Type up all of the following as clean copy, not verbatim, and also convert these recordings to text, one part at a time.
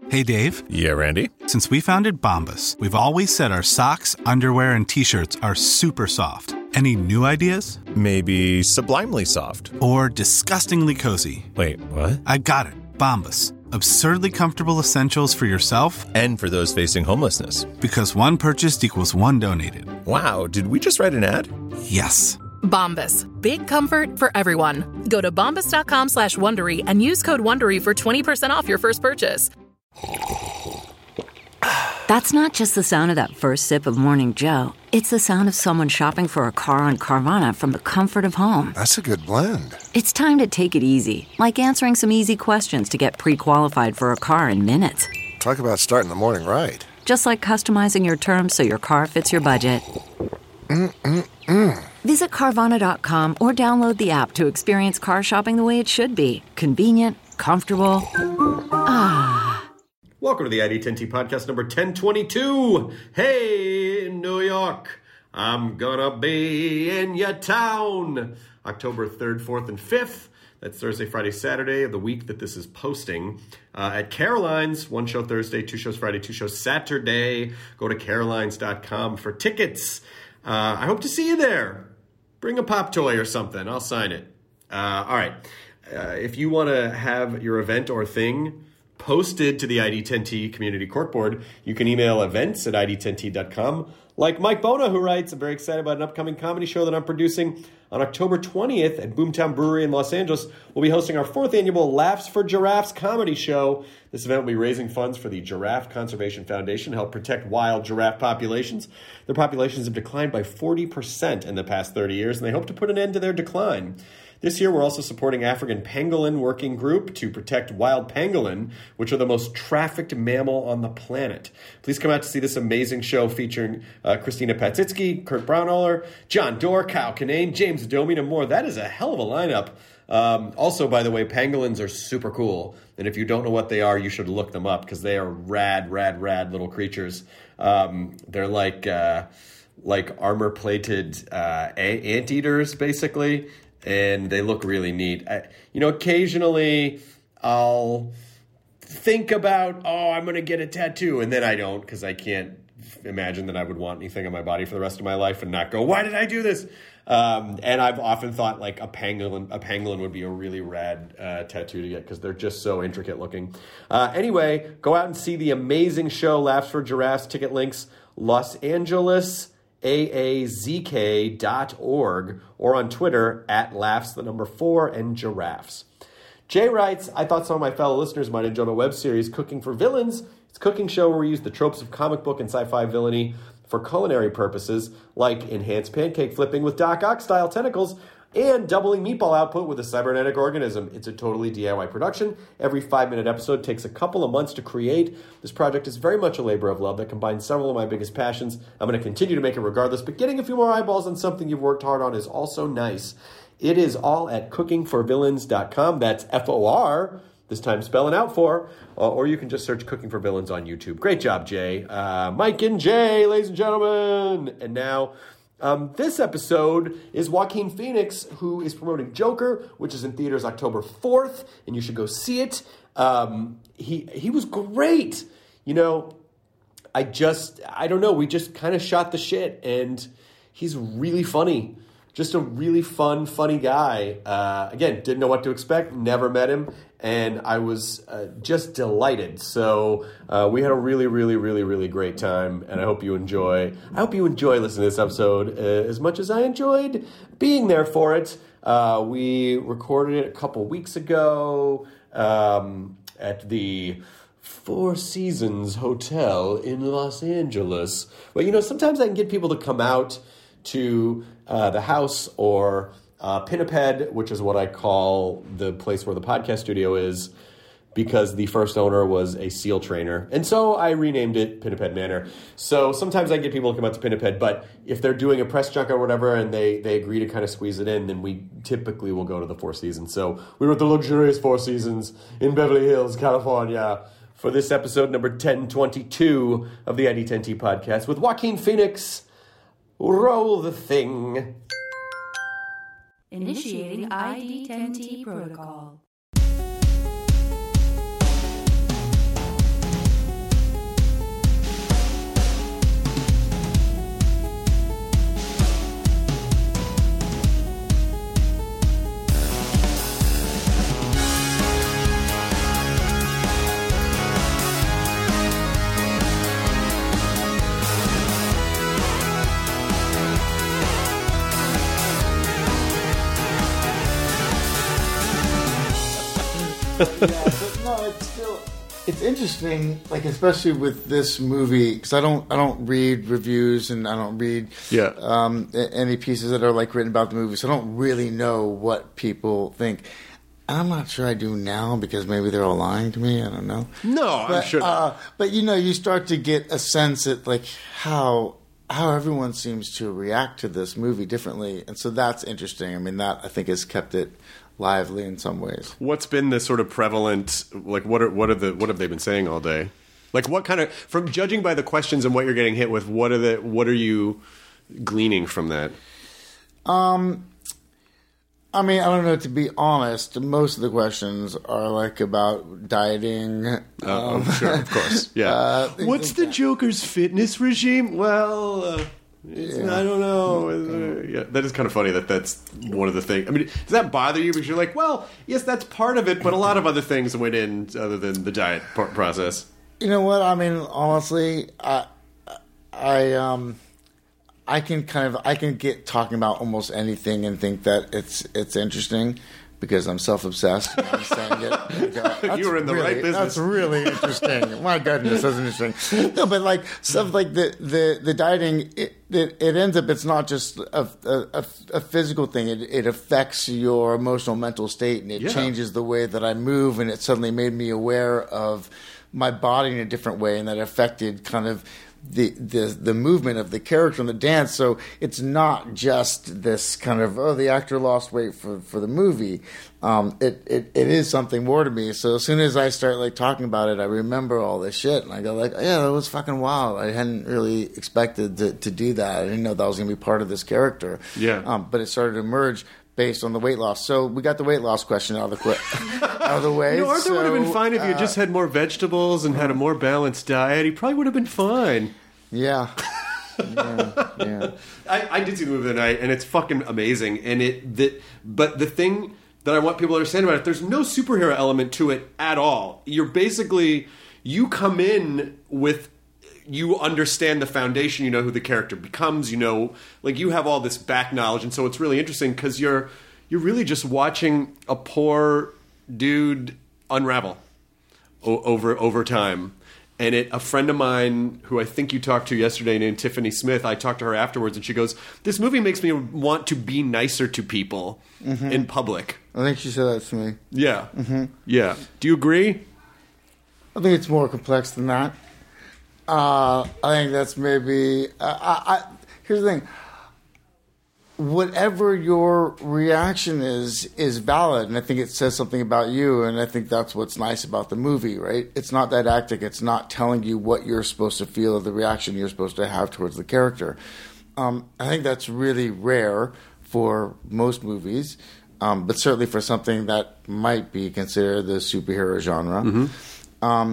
Hey, Dave. Yeah, Randy? Since we founded Bombas, we've always said our socks, underwear, and T-shirts are super soft. Any new ideas? Maybe sublimely soft. Or disgustingly cozy. Wait, what? I got it. Bombas. Absurdly comfortable essentials for yourself and for those facing homelessness. Because one purchased equals one donated. Wow, did we just write an ad? Yes. Bombas. Big comfort for everyone. Go to bombas.com/Wondery and use code WONDERY for 20% off your first purchase. That's not just the sound of that first sip of Morning Joe. It's the sound of someone shopping for a car on Carvana from the comfort of home. That's a good blend. It's time to take it easy, like answering some easy questions to get pre-qualified for a car in minutes. Talk about starting the morning right. Just like customizing your terms so your car fits your budget. Visit Carvana.com or download the app to experience car shopping the way it should be. Convenient, comfortable. Welcome to the ID10T podcast number 1022. Hey, New York, I'm gonna be in your town. October 3rd, 4th, and 5th. That's Thursday, Friday, Saturday of the week that this is posting. At Caroline's, one show Thursday, two shows Friday, two shows Saturday. Go to carolines.com for tickets. I hope to see you there. Bring a pop toy or something. I'll sign it. All right. If you want to have your event or thing posted to the ID10T community corkboard, you can email events@id10t.com. Like Mike Bona, who writes, I'm very excited about an upcoming comedy show that I'm producing on October 20th at Boomtown Brewery in Los Angeles. We'll be hosting our 4th annual Laughs for Giraffes comedy show. This event will be raising funds for the Giraffe Conservation Foundation to help protect wild giraffe populations. Their populations have declined by 40% in the past 30 years, and they hope to put an end to their decline. This year, we're also supporting African Pangolin Working Group to protect wild pangolin, which are the most trafficked mammal on the planet. Please come out to see this amazing show featuring Christina Patsitsky, Kurt Braunohler, John Doerr, Kyle Kinane, James Domi, and more. That is a hell of a lineup. Also, by the way, pangolins are super cool. And if you don't know what they are, you should look them up because they are rad little creatures. They're like armor-plated anteaters, basically. And they look really neat. Occasionally I'll think about, I'm going to get a tattoo. And then I don't because I can't imagine that I would want anything on my body for the rest of my life and not go, why did I do this? And I've often thought like a pangolin would be a really rad tattoo to get because they're just so intricate looking. Anyway, go out and see the amazing show, Laughs for Giraffes. Ticket links, Los Angeles aazk.org or on Twitter @laughs4 and giraffes. Jay writes, I thought some of my fellow listeners might enjoy my web series Cooking for Villains. It's a cooking show where we use the tropes of comic book and sci-fi villainy for culinary purposes, like enhanced pancake flipping with Doc Ock-style tentacles and doubling meatball output with a cybernetic organism. It's a totally DIY production. Every 5-minute episode takes a couple of months to create. This project is very much a labor of love that combines several of my biggest passions. I'm going to continue to make it regardless, but getting a few more eyeballs on something you've worked hard on is also nice. It is all at cookingforvillains.com. That's FOR, this time spelling out for, or you can just search Cooking for Villains on YouTube. Great job, Jay. Mike and Jay, ladies and gentlemen. And now, this episode is Joaquin Phoenix, who is promoting Joker, which is in theaters October 4th, and you should go see it. He was great. I don't know, we just kind of shot the shit, and he's really funny. Just a really funny guy. Again, didn't know what to expect, never met him, and I was just delighted. So we had a really great time, and I hope you enjoy listening to this episode as much as I enjoyed being there for it. We recorded it a couple weeks ago at the Four Seasons Hotel in Los Angeles. But, sometimes I can get people to come out to the house or Pinniped, which is what I call the place where the podcast studio is, because the first owner was a SEAL trainer. And so I renamed it Pinniped Manor. So sometimes I get people to come out to Pinniped, but if they're doing a press junk or whatever and they agree to kind of squeeze it in, then we typically will go to the Four Seasons. So we were at the luxurious Four Seasons in Beverly Hills, California, for this episode number 1022 of the ID10T podcast with Joaquin Phoenix. Roll the thing. Initiating ID10T protocol. But no, it's interesting, like especially with this movie, because I don't read reviews and I don't read any pieces that are like written about the movie, so I don't really know what people think. I'm not sure I do now because maybe they're all lying to me. I don't know. No, I'm sure. But you start to get a sense at like how everyone seems to react to this movie differently, and so that's interesting. I mean, that I think has kept it lively in some ways. What's been the sort of prevalent, like what have they been saying all day? Like what kind of, from judging by the questions and what you're getting hit with, what are you gleaning from that? I mean, I don't know, to be honest, most of the questions are like about dieting. Sure, of course. Yeah. What's the Joker's fitness regime? Well, I don't know. Yeah, that is kind of funny that's one of the things. I mean, does that bother you? Because you're like, well, yes, that's part of it, but a lot of other things went in other than the diet process. You know what? I mean, honestly, I can get talking about almost anything and think that it's interesting because I'm self-obsessed. You know, I'm saying it. You were in the right business. That's really interesting. My goodness, that's interesting. No, but like stuff like the dieting, it ends up. It's not just a physical thing. It affects your emotional, mental state, and it changes the way that I move. And it suddenly made me aware of my body in a different way, and that affected kind of the movement of the character in the dance. So it's not just this kind of, the actor lost weight for the movie. It is something more to me. So as soon as I start like talking about it, I remember all this shit and I go like, yeah, that was fucking wild. I hadn't really expected to do that. I didn't know that was going to be part of this character. Yeah. But it started to emerge based on the weight loss. So we got the weight loss question out of the way. Arthur would have been fine if you just had more vegetables and had a more balanced diet. He probably would have been fine. Yeah. I did see the movie the other night, and it's fucking amazing. But the thing that I want people to understand about it, there's no superhero element to it at all. You're basically, you come in with, you understand the foundation, you know who the character becomes, like you have all this back knowledge, and so it's really interesting because you're really just watching a poor dude unravel over time. And a friend of mine who I think you talked to yesterday named Tiffany Smith, I talked to her afterwards, and she goes, this movie makes me want to be nicer to people in public. I think she said that to me. Yeah. Mm-hmm. Yeah. Do you agree? I think it's more complex than that. I think that's maybe... here's the thing. Whatever your reaction is valid, and I think it says something about you, and I think that's what's nice about the movie, right? It's not didactic. It's not telling you what you're supposed to feel or the reaction you're supposed to have towards the character. I think that's really rare for most movies, but certainly for something that might be considered the superhero genre. Mm-hmm.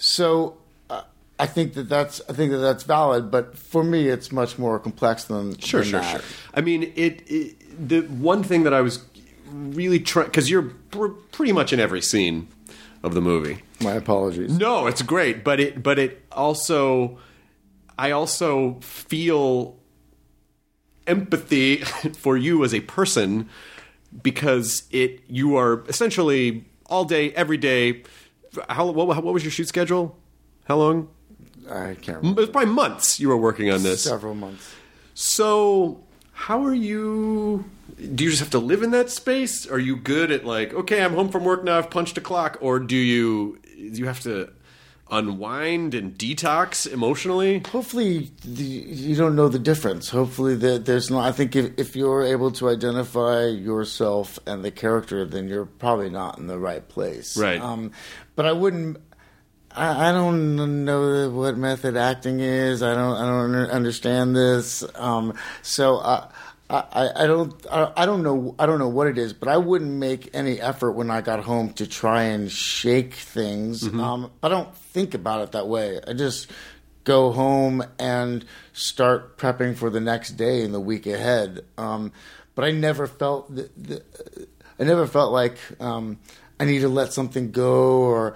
I think that's valid, but for me, it's much more complex than Sure. I mean, the one thing that I was really trying, because you're pretty much in every scene of the movie. My apologies. No, it's great, but it also, I also feel empathy for you as a person because you are essentially all day, every day. What was your shoot schedule? How long? I can't remember. It was probably months you were working on this. Several months. So, how are you... Do you just have to live in that space? Are you good at like, okay, I'm home from work now, I've punched a clock? Or do you have to unwind and detox emotionally? Hopefully you don't know the difference. Hopefully there's not... I think if you're able to identify yourself and the character, then you're probably not in the right place. Right. But I wouldn't... I don't know what method acting is. I don't understand this. So I don't know what it is. But I wouldn't make any effort when I got home to try and shake things. Mm-hmm. I don't think about it that way. I just go home and start prepping for the next day and the week ahead. But I never felt like I need to let something go or.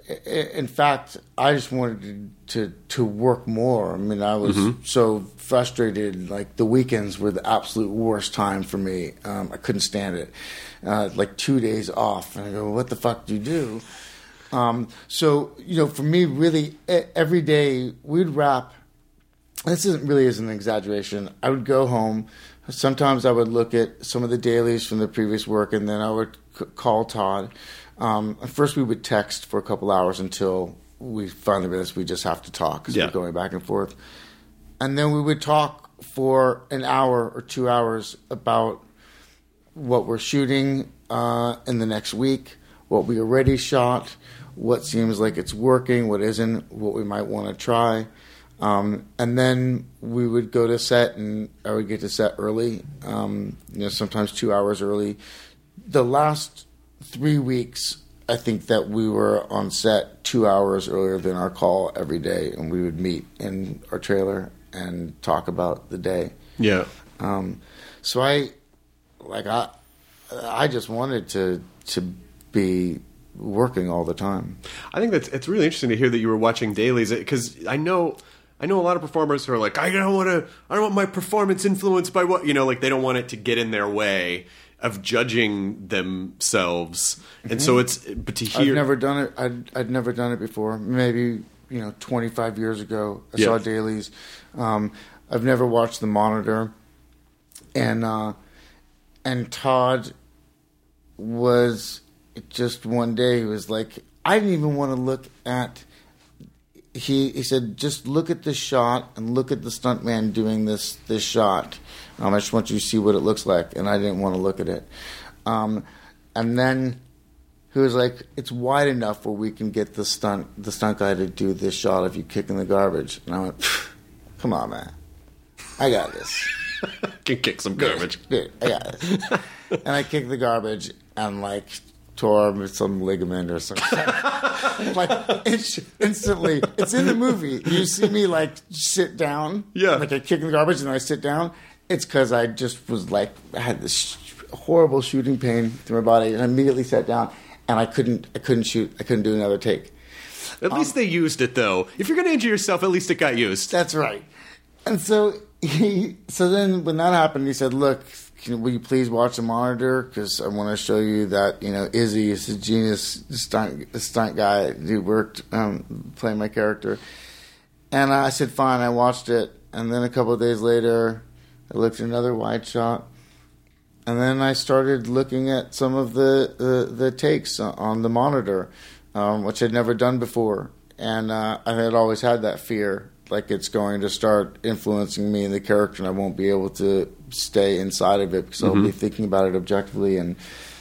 in fact, I just wanted to work more. I mean, I was so frustrated. Like, the weekends were the absolute worst time for me. I couldn't stand it. Like 2 days off. And I go, what the fuck do you do? So, for me, really, every day we'd wrap. This isn't really as an exaggeration. I would go home. Sometimes I would look at some of the dailies from the previous work, and then I would call Todd. First, we would text for a couple hours until we finally realized we just have to talk because we're going back and forth. And then we would talk for an hour or 2 hours about what we're shooting in the next week, what we already shot, what seems like it's working, what isn't, what we might want to try. And then we would go to set, and I would get to set early, sometimes 2 hours early. The last 3 weeks, I think that we were on set 2 hours earlier than our call every day, and we would meet in our trailer and talk about the day. Yeah. So I just wanted to be working all the time. I think it's really interesting to hear that you were watching dailies, because I know a lot of performers who are like, I don't want my performance influenced by what, like they don't want it to get in their way of judging themselves. And so but to hear, I've never done it. I'd never done it before. Maybe 25 years ago I saw dailies. I've never watched The Monitor, and Todd was just one day he was like, I didn't even want to look at. He said, just look at this shot and look at the stuntman doing this shot. I just want you to see what it looks like. And I didn't want to look at it. And then he was like, it's wide enough where we can get the stunt guy to do this shot if you kick in the garbage. And I went, come on, man. I got this. Can kick some garbage. Dude, I got this. And I kicked the garbage and tore some ligament or something. Instantly, it's in the movie. You see me sit down, I kick in the garbage and I sit down. It's because I just was I had this horrible shooting pain through my body, and I immediately sat down, and I couldn't shoot. I couldn't do another take. At least they used it, though. If you're going to injure yourself, at least it got used. That's right. And so then when that happened, he said, "Look, will you please watch The Monitor? Because I want to show you that Izzy is a genius stunt guy who worked playing my character." And I said, "Fine." I watched it, and then a couple of days later, I looked at another wide shot, and then I started looking at some of the takes on The Monitor, which I'd never done before, and I had always had that fear. It's going to start influencing me and the character, and I won't be able to stay inside of it because I'll be thinking about it objectively. And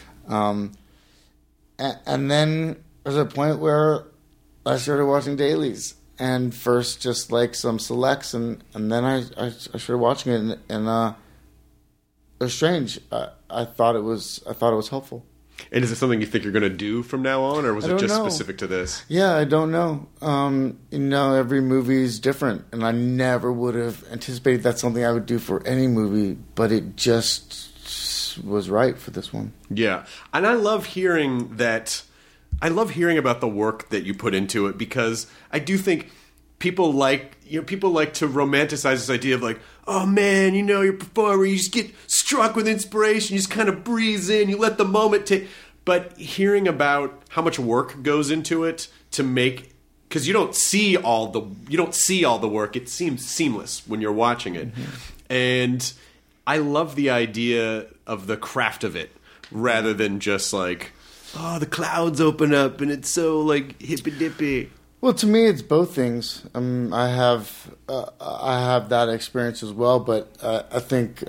then there's a point where I started watching dailies, and first just some selects, and then I started watching it, and it was strange. I thought it was helpful. And is it something you think you're going to do from now on, or was it just specific to this? Yeah, I don't know. Every movie is different, and I never would have anticipated that's something I would do for any movie, but it just was right for this one. Yeah, and I love hearing that. I love hearing about the work that you put into it, because I do think people like to romanticize this idea of oh man, you're a performer, you just get struck with inspiration, you just kind of breeze in, you let the moment take. But hearing about how much work goes into it to make, because you don't see all the work, it seems seamless when you're watching it. And I love the idea of the craft of it, rather than just the clouds open up and it's so hippy dippy. Well, to me, it's both things. I have that experience as well, but I think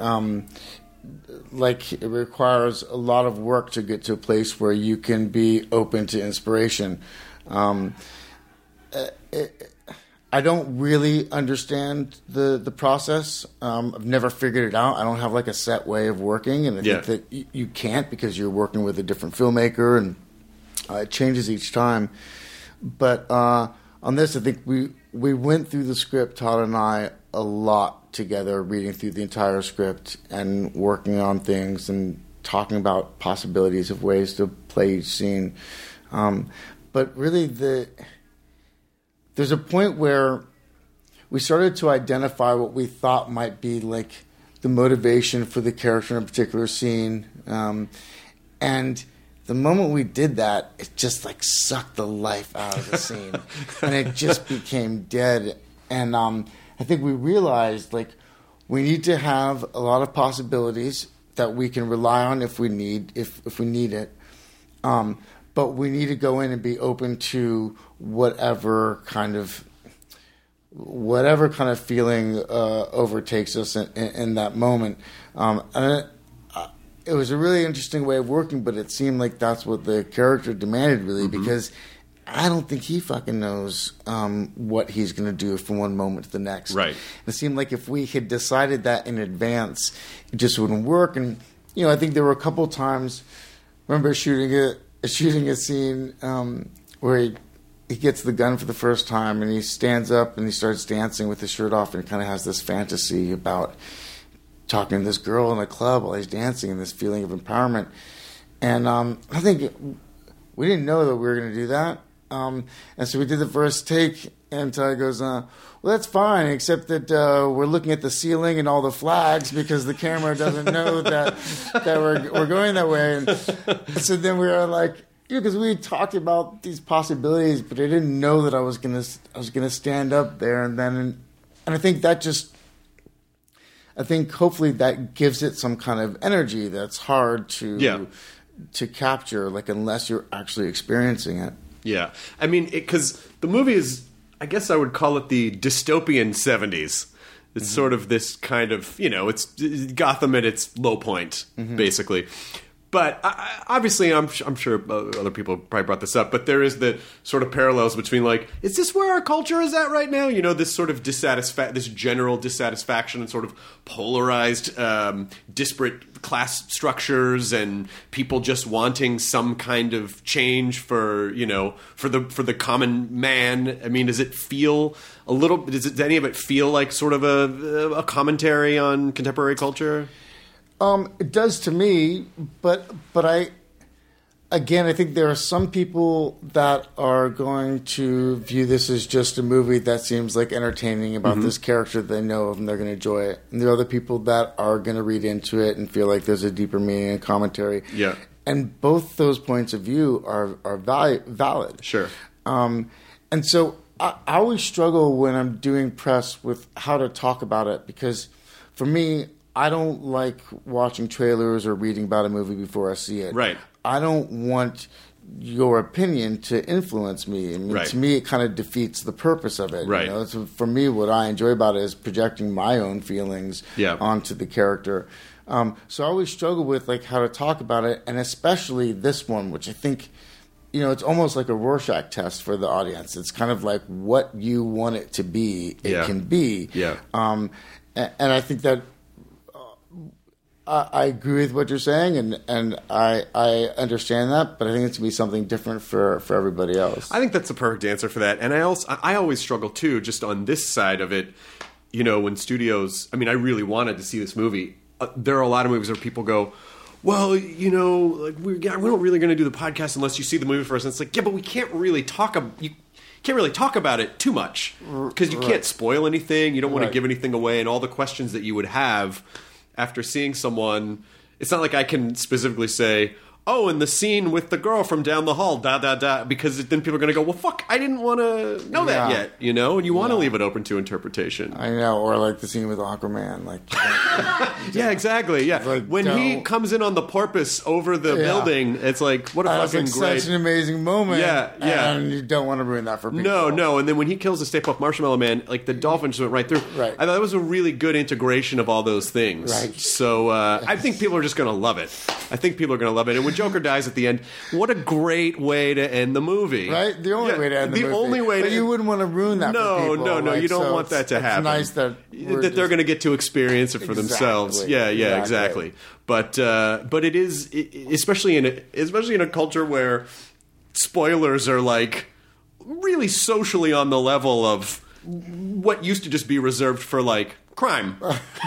it requires a lot of work to get to a place where you can be open to inspiration. I don't really understand the process. I've never figured it out. I don't have a set way of working, and I think that you can't, because you're working with a different filmmaker, and it changes each time. But on this, I think we went through the script, Todd and I, a lot together, reading through the entire script and working on things and talking about possibilities of ways to play each scene. But really, there's a point where we started to identify what we thought might be like the motivation for the character in a particular scene. And the moment we did that, it just like sucked the life out of the scene. And it just became dead. And I think we realized like we need to have a lot of possibilities that we can rely on if we need it. But we need to go in and be open to whatever kind of feeling overtakes us in that moment. And it was a really interesting way of working, but it seemed like that's what the character demanded, really, because I don't think he fucking knows what he's going to do from one moment to the next. Right. It seemed like if we had decided that in advance, it just wouldn't work. And I think there were a couple times. I remember shooting a scene where he gets the gun for the first time, and he stands up and he starts dancing with his shirt off, and he kind of has this fantasy about talking to this girl in a club while he's dancing, and this feeling of empowerment. And I think we didn't know that we were going to do that. And so we did the first take, and Ty goes, well, that's fine, except that we're looking at the ceiling and all the flags because the camera doesn't know that we're going that way. And so then we were like, because we talked about these possibilities, but I didn't know that I was gonna stand up there, and I think hopefully that gives it some kind of energy that's hard to capture, like unless you're actually experiencing it. Yeah, I mean, because the movie is, I guess I would call it the dystopian 70s. It's sort of this kind of, it's Gotham at its low point, basically. But obviously, I'm sure other people probably brought this up, but there is the sort of parallels between, like, is this where our culture is at right now? This sort of this general dissatisfaction and sort of polarized, disparate class structures and people just wanting some kind of change for the common man. I mean, does it feel a little? Does any of it feel like sort of a commentary on contemporary culture? It does to me, but I think there are some people that are going to view this as just a movie that seems like entertaining about this character they know of and they're going to enjoy it. And there are other people that are going to read into it and feel like there's a deeper meaning and commentary. Yeah. And both those points of view are valid. Sure. And so I always struggle when I'm doing press with how to talk about it, because for me, I don't like watching trailers or reading about a movie before I see it. Right. I don't want your opinion to influence me. I mean, to me, it kind of defeats the purpose of it. Right. So for me, what I enjoy about it is projecting my own feelings onto the character. So I always struggle with like how to talk about it, and especially this one, which I think, it's almost like a Rorschach test for the audience. It's kind of like what you want it to be, it can be. Yeah. And I think that. I agree with what you're saying, and I understand that, but I think it's going to be something different for everybody else. I think that's the perfect answer for that. And I always struggle, too, just on this side of it, when studios... I mean, I really wanted to see this movie. There are a lot of movies where people go, well, like we're not really going to do the podcast unless you see the movie first. And it's like, yeah, but we can't really talk about it too much because you can't spoil anything. You don't want to give anything away, and all the questions that you would have... After seeing someone, it's not like I can specifically say, oh, in the scene with the girl from down the hall, because then people are going to go, well, fuck, I didn't want to know that yet, and you want to leave it open to interpretation. I know, or like the scene with Aquaman. Yeah, exactly, yeah. Like, when he comes in on the porpoise over the building, it's like, what a fucking great... such an amazing moment. Yeah. And you don't want to ruin that for people. No, and then when he kills the Stay Puft Marshmallow Man, like the dolphin just went right through. Right. I thought that was a really good integration of all those things. Right. So I think people are just going to love it. And when Joker dies at the end, what a great way to end the movie. Right? The only way to end the movie. The only way but you wouldn't want to ruin that for people. No, you don't want that to happen. It's nice that they're going to get to experience it for themselves. Yeah, exactly. But it is, especially in a culture where spoilers are like really socially on the level of what used to just be reserved for like crime.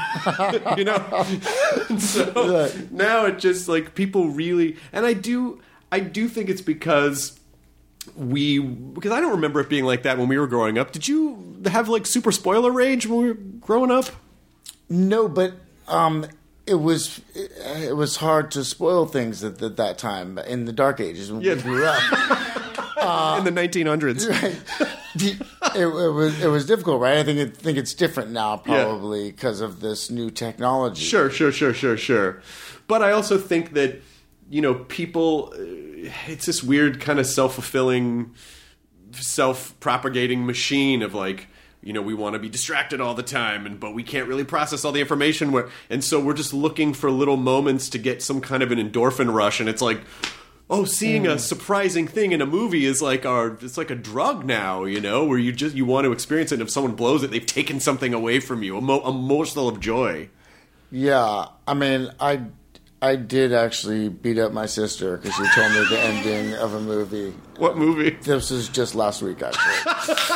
So now it just like people really, and I do think it's because because I don't remember it being like that when we were growing up. Did you have like super spoiler rage when we were growing up? No, but it was hard to spoil things at that time in the dark ages when we grew up. In the 1900s. Right. It was difficult, right? I think it's different now, probably because of this new technology. Sure. But I also think that, people, it's this weird kind of self-fulfilling, self-propagating machine of like, we want to be distracted all the time, but we can't really process all the information. And so we're just looking for little moments to get some kind of an endorphin rush, and it's like, seeing a surprising thing in a movie is like it's like a drug now, where you want to experience it. And if someone blows it, they've taken something away from you, a morsel of joy. Yeah, I mean, I did actually beat up my sister because she told me the ending of a movie. What movie? This was just last week, actually.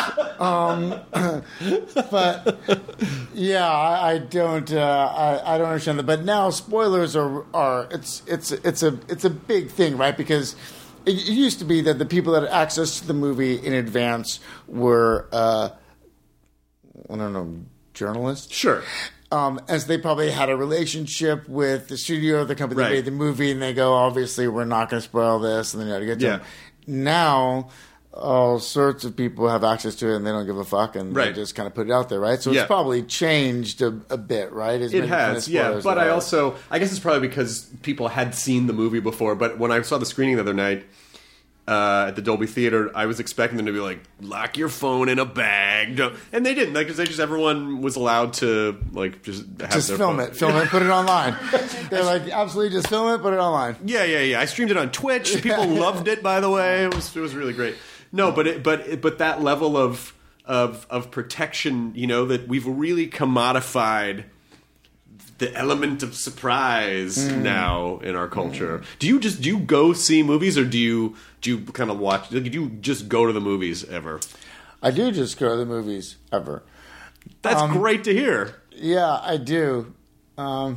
But yeah, I don't understand that. But now spoilers are it's a big thing, right? Because it used to be that the people that had access to the movie in advance were I don't know, journalists. Sure. As they probably had a relationship with the studio or the company that made the movie, and they go, obviously, we're not going to spoil this, and then you have to get to them. Now, all sorts of people have access to it, and they don't give a fuck, and they just kind of put it out there, right? So it's probably changed a bit, right? It has, But I guess it's probably because people had seen the movie before, but when I saw the screening the other night, at the Dolby Theater, I was expecting them to be like, lock your phone in a bag. And they didn't. Because everyone was allowed to, like, just have their film phone. it. Film it, put it online. They're like, absolutely, just film it, put it online. Yeah. I streamed it on Twitch. People loved it, by the way. It was really great. No, but that level of protection, that we've really commodified the element of surprise now in our culture. Do you go see movies, or do you kind of watch? Do you just go to the movies ever? I do just go to the movies ever. That's great to hear. Yeah, I do. But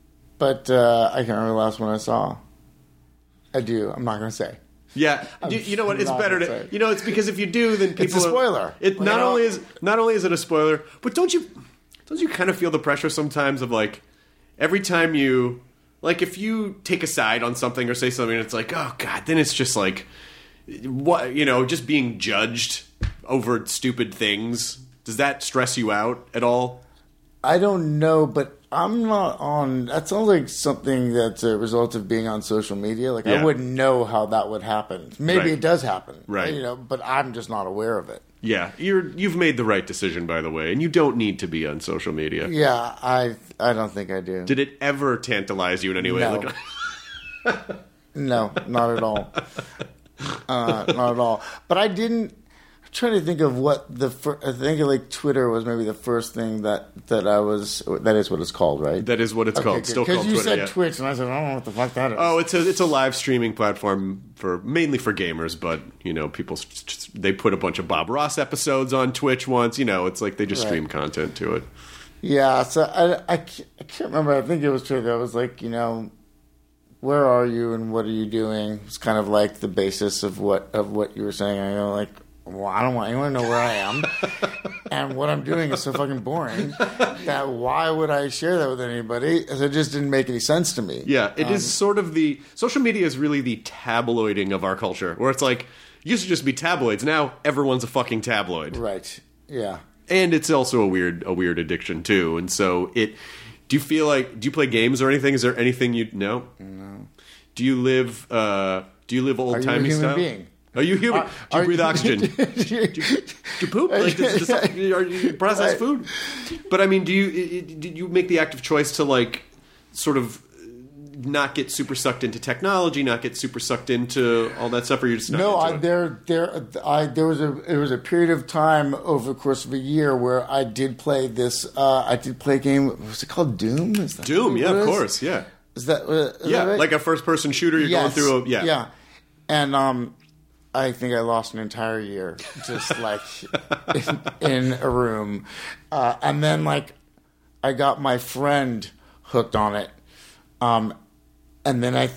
I can't remember the last one I saw. I do. I'm not going to say. Yeah, you know what? It's better to. It's because if you do, then people. It's a spoiler. Not only is it a spoiler, but don't you kind of feel the pressure sometimes of like. Every time if you take a side on something or say something, it's like, oh God, then it's just like, what, just being judged over stupid things. Does that stress you out at all? I don't know, but I'm not on. That sounds like something that's a result of being on social media. Like I wouldn't know how that would happen. Maybe it does happen, right? But I'm just not aware of it. Yeah, you've made the right decision, by the way, and you don't need to be on social media. Yeah, I don't think I do. Did it ever tantalize you in any way? No, no, not at all. Not at all. But I didn't. I'm trying to think of what I think like Twitter was maybe the first thing that I was. That is what it's called, right? That is what it's called. Still called Twitter. Because you said Twitch, and I said I don't know what the fuck that is. Oh, it's a live streaming platform mainly for gamers, but people they put a bunch of Bob Ross episodes on Twitch once. It's like they just stream content to it. Yeah, so I can't remember. I think it was Twitter that was like, where are you and what are you doing? It's kind of like the basis of what you were saying. I go like, well, I don't want anyone to know where I am, and what I'm doing is so fucking boring that why would I share that with anybody? It just didn't make any sense to me. Yeah, it is sort of the social media is really the tabloiding of our culture, where it's like it used to just be tabloids. Now everyone's a fucking tabloid, right? Yeah, and it's also a weird addiction too. And so do you play games or anything? Is there anything No. Do you live old timey style? Being? Are you human? Do you breathe oxygen? do you poop? Like, are you process food? But I mean, did you make the active choice to like sort of not get super sucked into technology, not get super sucked into all that stuff, or you just not there was a period of time over the course of a year where I did play this. I did play a game. Was it called Doom? Is that Doom? Yeah, of course. Yeah. Is that right? Like a first-person shooter? You're going through yeah. And I think I lost an entire year just like in a room. And then like I got my friend hooked on it. And then I think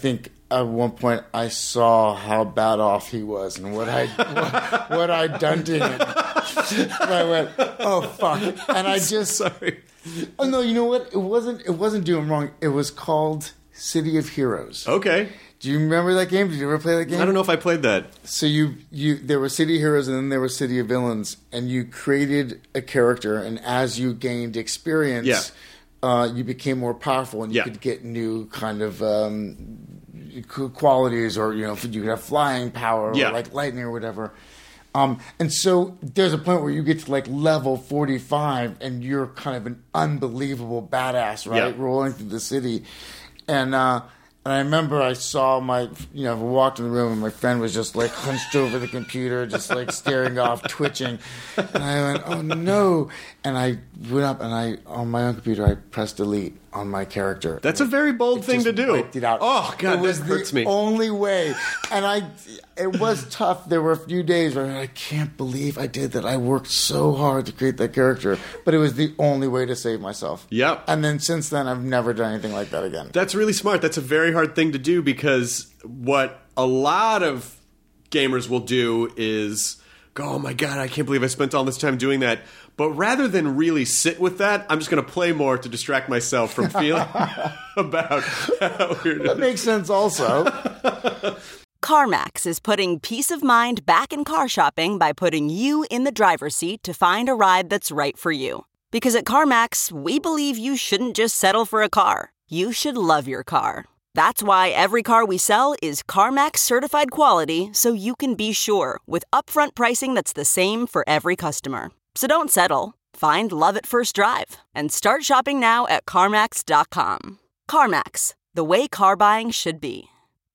at one point I saw how bad off he was and what I'd done to him. I went, oh fuck, and I just Sorry. Oh no, you know what? It wasn't doing wrong. It was called City of Heroes. Okay. Do you remember that game? Did you ever play that game? I don't know if I played that. So there were City of Heroes and then there was City of Villains, and you created a character, and as you gained experience, you became more powerful, and you could get new kind of qualities, or you could have flying power, or like lightning or whatever. And so there's a point where you get to like level 45 and you're kind of an unbelievable badass, right? Rolling through the city. And I remember I saw I walked in the room and my friend was just like hunched over the computer, just like staring off, twitching. And I went, oh no. And I went up and on my own computer, I pressed delete on my character. That's a very bold thing to do. Wiped it out. Oh God, it was that hurts me. the only way. And it was tough. There were a few days where I can't believe I did that. I worked so hard to create that character, but it was the only way to save myself. Yep. And then since then, I've never done anything like that again. That's really smart. That's a very hard thing to do, because what a lot of gamers will do is go, oh my God, I can't believe I spent all this time doing that. But rather than really sit with that, I'm just going to play more to distract myself from feeling about how weird it is. That makes sense also. CarMax is putting peace of mind back in car shopping by putting you in the driver's seat to find a ride that's right for you. Because at CarMax, we believe you shouldn't just settle for a car. You should love your car. That's why every car we sell is CarMax certified quality, so you can be sure with upfront pricing that's the same for every customer. So don't settle. Find love at first drive and start shopping now at CarMax.com. CarMax, the way car buying should be.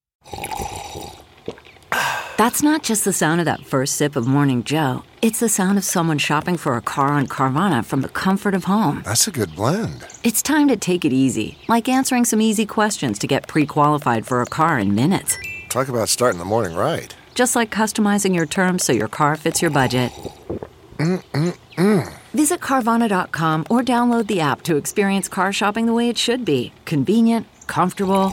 That's not just the sound of that first sip of Morning Joe. It's the sound of someone shopping for a car on Carvana from the comfort of home. That's a good blend. It's time to take it easy, like answering some easy questions to get pre-qualified for a car in minutes. Talk about starting the morning right. Just like customizing your terms so your car fits your budget. Visit Carvana.com or download the app to experience car shopping the way it should be. Convenient, comfortable.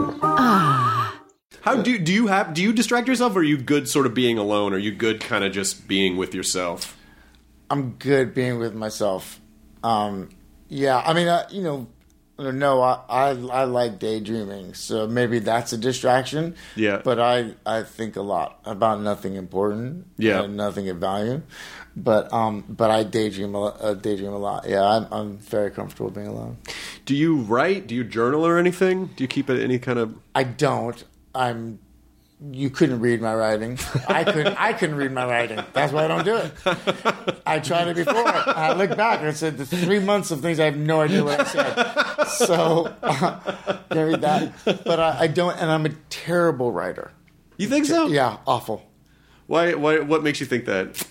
How do you distract yourself, or are you good sort of being alone? Are you good kind of just being with yourself? I'm good being with myself. Yeah, I mean, I like daydreaming, so maybe that's a distraction. Yeah. But I think a lot about nothing important. Yeah. And nothing of value. But I daydream a lot. Yeah, I'm very comfortable being alone. Do you write? Do you journal or anything? Do you keep any kind of? I don't. You couldn't read my writing. I couldn't read my writing. That's why I don't do it. I tried it before. I looked back and I said, the 3 months of things I have no idea what I said. So, can't read that. But I don't, and I'm a terrible writer. You think so? Yeah, awful. Why? What makes you think that?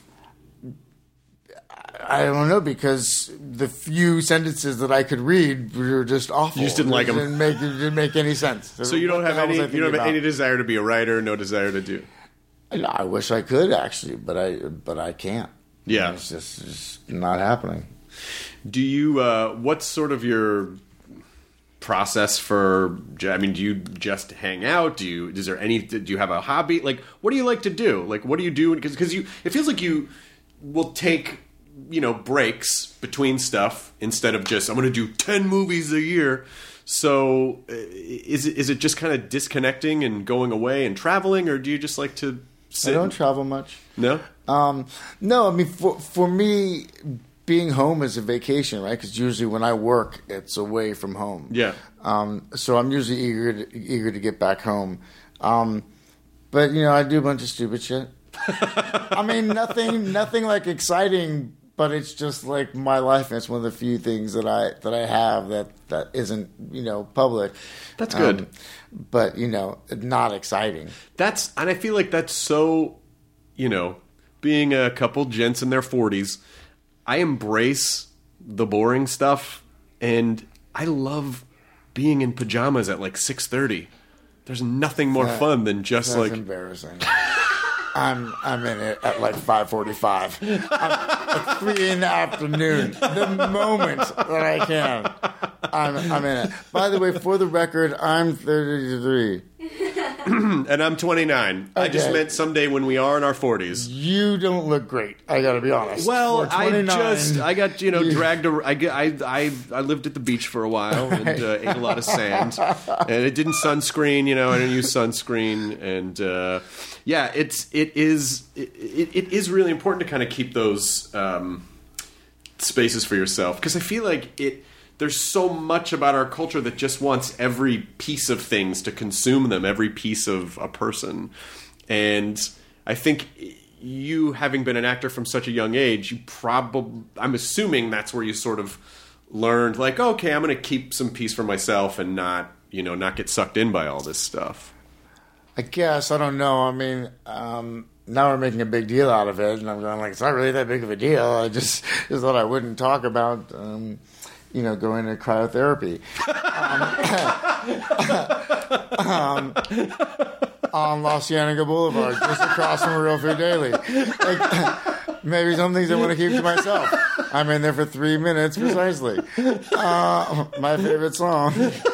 I don't know, because the few sentences that I could read were just awful. You just didn't like them. It didn't make any sense. So you don't have any desire to be a writer, no desire to do. I wish I could, actually, but I can't. Yeah, it's just not happening. Do you? What's sort of your process for? I mean, do you just hang out? Do you have a hobby? Like, what do you like to do? Like, what do you do? Because it feels like you will take breaks between stuff instead of just, I'm going to do 10 movies a year. So is it just kind of disconnecting and going away and traveling, or do you just like to sit? I don't travel much. No? No, I mean, for me, being home is a vacation, right? Because usually when I work, it's away from home. Yeah. So I'm usually eager to get back home. But, I do a bunch of stupid shit. I mean, nothing like exciting, but it's just like my life, and it's one of the few things that I have that isn't public. That's good, but not exciting. And I feel like that's so being a couple gents in their 40s, I embrace the boring stuff, and I love being in pajamas at like 6:30. There's nothing more fun than just that's embarrassing. I'm in it at like 5:45. At 3 in the afternoon. The moment that I can, I'm in it. By the way, for the record, I'm 33. And I'm 29. I just Okay. meant someday when we are in our 40s. You don't look great. I got to be honest. Well, For 29, I got dragged. I lived at the beach for a while and ate a lot of sand, and it didn't sunscreen. I didn't use sunscreen, and it is really important to kind of keep those spaces for yourself, because I feel like there's so much about our culture that just wants every piece of things to consume them, every piece of a person. And I think you, having been an actor from such a young age, I'm assuming that's where you sort of learned, like, okay, I'm going to keep some peace for myself and not get sucked in by all this stuff. I guess. I don't know. I mean, now we're making a big deal out of it, and I'm going like, it's not really that big of a deal. I just thought I wouldn't talk about, going to cryotherapy. On La Cienega Boulevard, just across from Real Food Daily. Like, maybe some things I want to keep to myself. I'm in there for 3 minutes precisely. My favorite song.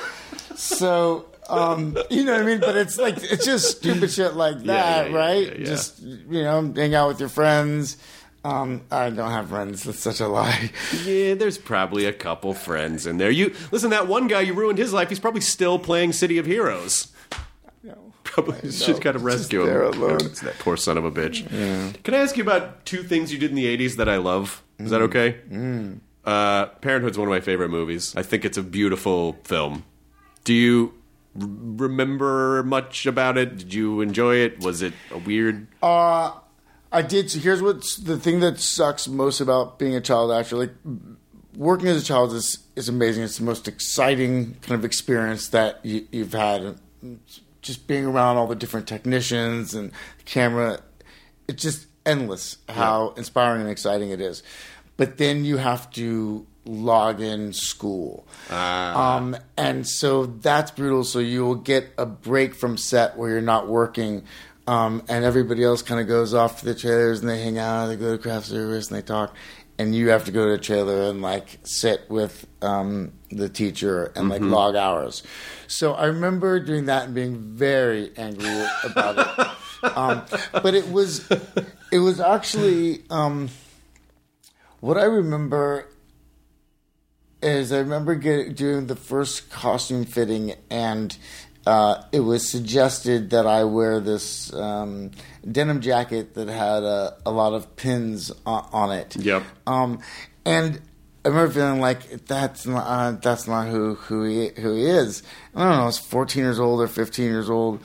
So, you know what I mean? But it's like, it's just stupid shit like that, right? Yeah. Just, hang out with your friends. I don't have friends. That's such a lie. Yeah, there's probably a couple friends in there. Listen, that one guy, you ruined his life. He's probably still playing City of Heroes. Probably should kind of rescue him. There alone. It's that poor son of a bitch. Yeah. Can I ask you about 2 things you did in the 80s that I love? Is that okay? Parenthood's one of my favorite movies. I think it's a beautiful film. Do you remember much about it? Did you enjoy it? Was it a weird... I did. So here's what's the thing that sucks most about being a child actor. Like, working as a child is amazing. It's the most exciting kind of experience that you've had. Just being around all the different technicians and the camera, it's just endless how inspiring and exciting it is. But then you have to log in school. And so that's brutal. So you will get a break from set where you're not working. And everybody else kind of goes off to the trailers and they hang out, they go to craft service and they talk. And you have to go to a trailer and like sit with the teacher and like log hours. So I remember doing that and being very angry about it. But it was actually what I remember is I remember doing the first costume fitting, and it was suggested that I wear this denim jacket that had a lot of pins on it. Yep. And I remember feeling like that's not who he is. I don't know. I was 14 years old or 15 years old,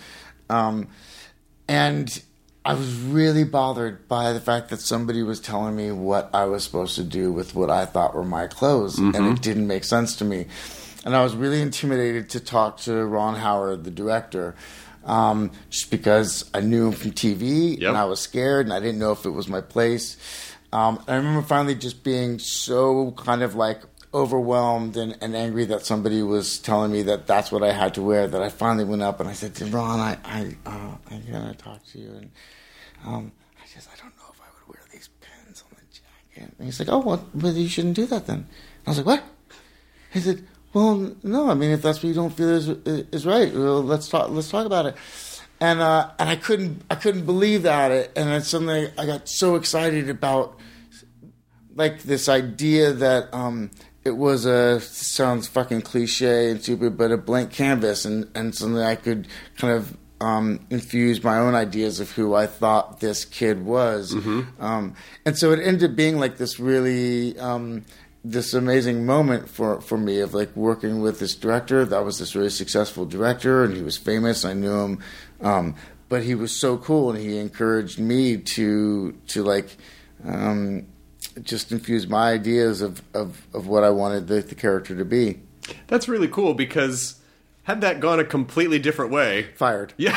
and I was really bothered by the fact that somebody was telling me what I was supposed to do with what I thought were my clothes, and it didn't make sense to me. And I was really intimidated to talk to Ron Howard, the director, just because I knew him from TV, and I was scared, and I didn't know if it was my place. I remember finally just being so kind of like overwhelmed and angry that somebody was telling me that that's what I had to wear, that I finally went up and I said to Ron, I'm going to talk to you. And I don't know if I would wear these pins on the jacket. And he's like, oh, well, but you shouldn't do that then. And I was like, what? He said, well, no, I mean, if that's what you don't feel is right, well, let's talk about it. And I couldn't believe that. And then suddenly I got so excited about like this idea that it was sounds fucking cliche and stupid, but a blank canvas, and suddenly I could kind of infuse my own ideas of who I thought this kid was. And so it ended up being like this really this amazing moment for me of like working with this director that was this really successful director, and he was famous. I knew him, but he was so cool, and he encouraged me to like just infuse my ideas of what I wanted the character to be. That's really cool, because had that gone a completely different way... Fired. Yeah.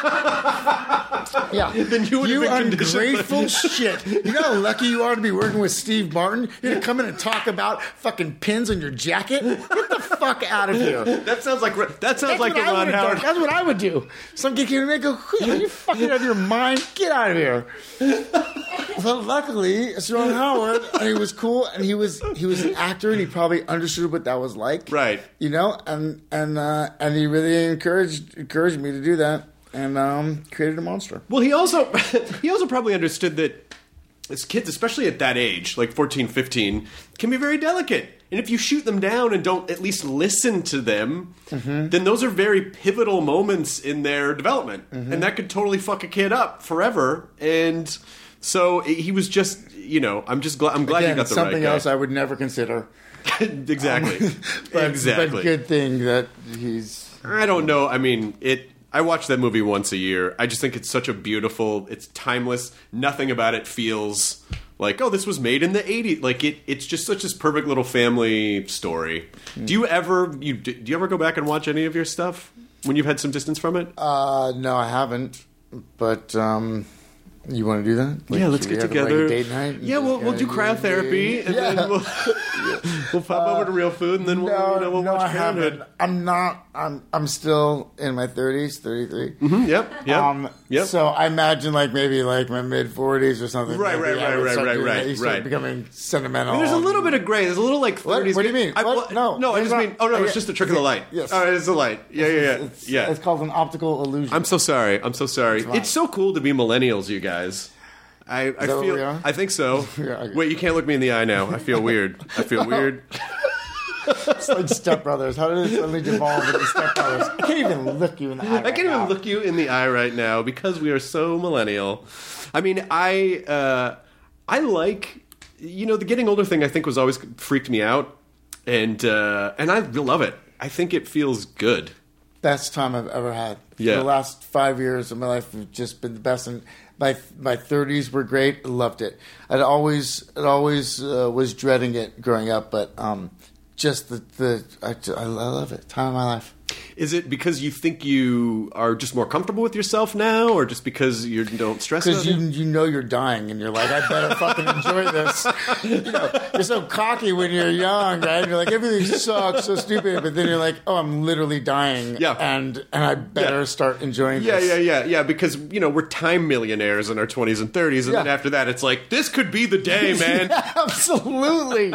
Yeah. Then you would have been ungrateful shit. You know how lucky you are to be working with Steve Martin? You're going to come in and talk about fucking pins on your jacket? Get the fuck out of here. That sounds like the Ron Howard. That's what I would do. Some kid came to me and go, are you fucking out of your mind? Get out of here. Well, luckily, it's Ron Howard, and he was cool, and he was an actor, and he probably understood what that was like. Right. You know, and he really encouraged me to do that. and created a monster. Well, he also probably understood that as kids, especially at that age, like 14, 15, can be very delicate. And if you shoot them down and don't at least listen to them, then those are very pivotal moments in their development. And that could totally fuck a kid up forever. And so he was just, I'm glad you got the right guy. Something else I would never consider. Exactly. But good thing that he's... I don't know. I mean, I watch that movie once a year. I just think it's such a beautiful... It's timeless. Nothing about it feels... like, oh, this was made in the 80s. Like, it's just such this perfect little family story. Do you ever go back and watch any of your stuff when you've had some distance from it? No, I haven't. But you want to do that? Yeah, let's get together. Like a date night? Yeah, we'll do cryotherapy, and then we'll pop over to Real Food, and then we'll watch Parenthood. I'm still in my 30s, 33. Mm-hmm, yep. So I imagine maybe my mid 40s or something. Right. You start becoming sentimental. I mean, there's a little bit of gray. There's a little 30s. What do you mean? I just mean. Oh no, it's just a trick of the light. Yes. Oh, it's the light. Yeah. It's called an optical illusion. I'm so sorry. It's so cool to be millennials, you guys. I feel. What we are? I think so. Yeah, okay. Wait, you can't look me in the eye now. I feel weird. It's like Step Brothers. How did it suddenly devolve into Step Brothers? I can't even look you in the eye. I can't even look you in the eye right now because we are so millennial. I mean, I like, the getting older thing. I think was always freaked me out, and I love it. I think it feels good. Best time I've ever had. Yeah. The last 5 years of my life have just been the best, and my 30s were great. I loved it. It always was dreading it growing up, but just I love it. Time of my life. Is it because you think you are just more comfortable with yourself now, or just because you don't stress about it? Because you know you're dying, and you're like, I better fucking enjoy this. You're so cocky when you're young, right? You're like, everything sucks, so stupid. But then you're like, oh, I'm literally dying, and I better start enjoying this. Yeah. Because we're time millionaires in our 20s and 30s, and then after that, it's like, this could be the day, man. Yeah, absolutely.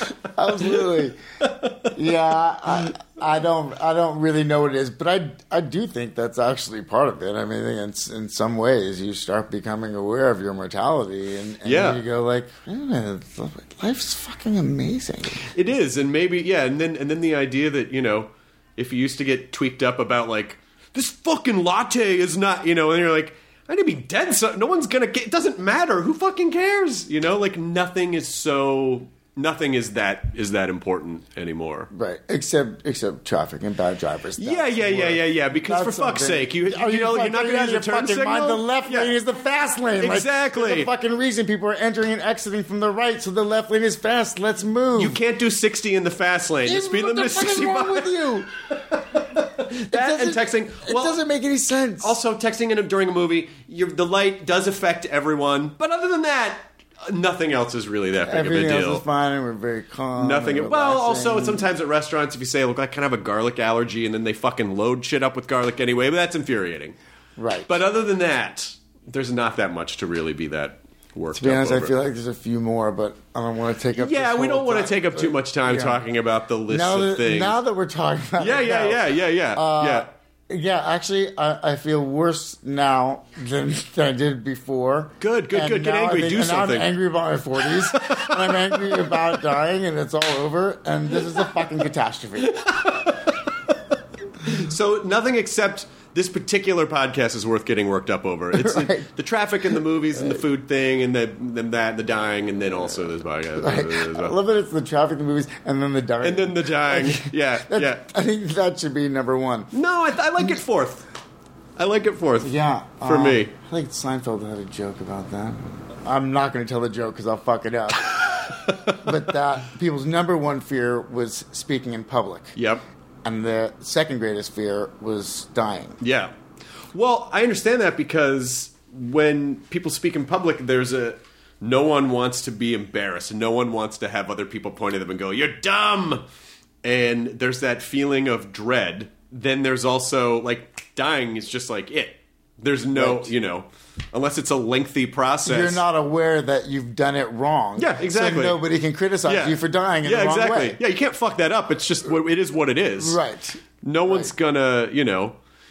Yeah, I don't really know what it is, but I do think that's actually part of it. I mean, in some ways, you start becoming aware of your mortality, and you go like, life's fucking amazing. It is, and maybe and then the idea that if you used to get tweaked up about like this fucking latte is not, and you're like, I'm gonna be dead. So no one's gonna get. It doesn't matter. Who fucking cares? Like nothing is that important anymore. Right. Except traffic and bad drivers. Yeah. Because for fuck's sake, you're not going to use your turn signal. Mind. The left lane is the fast lane. Exactly. There's a fucking reason people are entering and exiting from the right, so the left lane is fast. Let's move. You can't do 60 in the fast lane. The speed limit is 65. What's wrong with you? That and texting. It doesn't make any sense. Also, texting during a movie, the light does affect everyone. But other than that, nothing else is really that big of a deal. Everything else is fine, and we're very calm. Also, sometimes at restaurants, if you say, look, I kind of have a garlic allergy, and then they fucking load shit up with garlic anyway, but that's infuriating. Right. But other than that, there's not that much to really be that worked up. To be honest, over. I feel like there's a few more, but I don't want to take up. Yeah, we don't want to take up too much time talking about the list of things. Now that we're talking about Yeah, actually, I feel worse now than I did before. Good. Get angry. Do something. I'm angry about my 40s. And I'm angry about dying, and it's all over. And this is a fucking catastrophe. So nothing except this particular podcast is worth getting worked up over. It's the traffic and the movies and the food thing and the dying, and then also this podcast. Right. I love that it's the traffic, the movies, and then the dying. And then the dying. Yeah. I think that should be number one. No, I like it fourth. Yeah. For me. I think Seinfeld had a joke about that. I'm not going to tell the joke because I'll fuck it up. But that people's number one fear was speaking in public. Yep. And the second greatest fear was dying. Yeah. Well, I understand that because when people speak in public, no one wants to be embarrassed. No one wants to have other people point at them and go, "You're dumb." And there's that feeling of dread. Then there's also, dying is just like it. There's no, unless it's a lengthy process. You're not aware that you've done it wrong. Yeah, exactly. So nobody can criticize you for dying in the wrong way. Yeah, you can't fuck that up. It's just, it is what it is. Right. No one's gonna,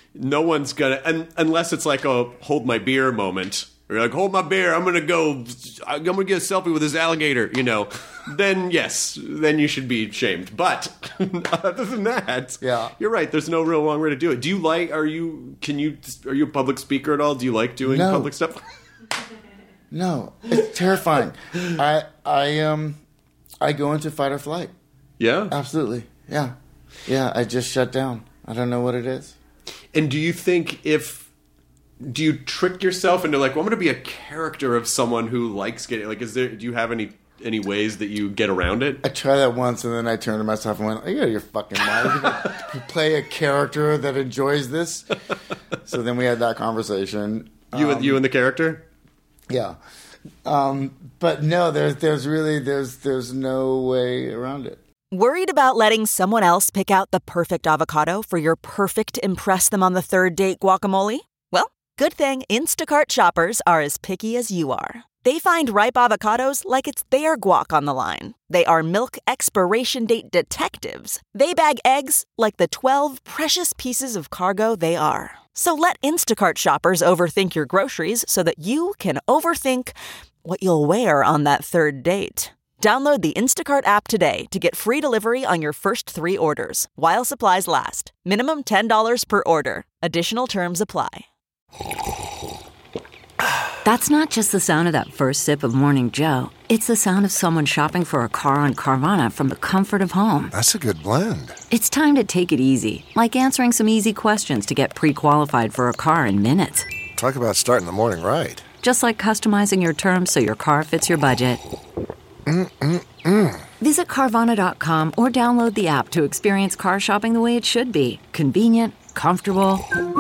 no one's gonna, unless it's like a hold my beer moment. Or you're like, hold my beer, I'm gonna get a selfie with this alligator, then yes, then you should be shamed. But other than that, you're right, there's no real wrong way to do it. Do you like, are you a public speaker at all? Do you like doing public stuff? No, it's terrifying. I go into fight or flight. Yeah? Absolutely. Yeah. Yeah, I just shut down. I don't know what it is. And do you think do you trick yourself into like, well, I'm going to be a character of someone who likes getting, like, do you have any ways that you get around it? I tried that once and then I turned to myself and went, you're out of your fucking mind. You play a character that enjoys this. So then we had that conversation. You and the character? Yeah. But no, there's no way around it. Worried about letting someone else pick out the perfect avocado for your perfect impress them on the third date guacamole? Well, good thing Instacart shoppers are as picky as you are. They find ripe avocados like it's their guac on the line. They are milk expiration date detectives. They bag eggs like the 12 precious pieces of cargo they are. So let Instacart shoppers overthink your groceries so that you can overthink what you'll wear on that third date. Download the Instacart app today to get free delivery on your first 3 orders, while supplies last. Minimum $10 per order. Additional terms apply. That's not just the sound of that first sip of Morning Joe. It's the sound of someone shopping for a car on Carvana from the comfort of home. That's a good blend. It's time to take it easy, like answering some easy questions to get pre-qualified for a car in minutes. Talk about starting the morning right. Just like customizing your terms so your car fits your budget. Visit Carvana.com or download the app to experience car shopping the way it should be. Convenient, comfortable.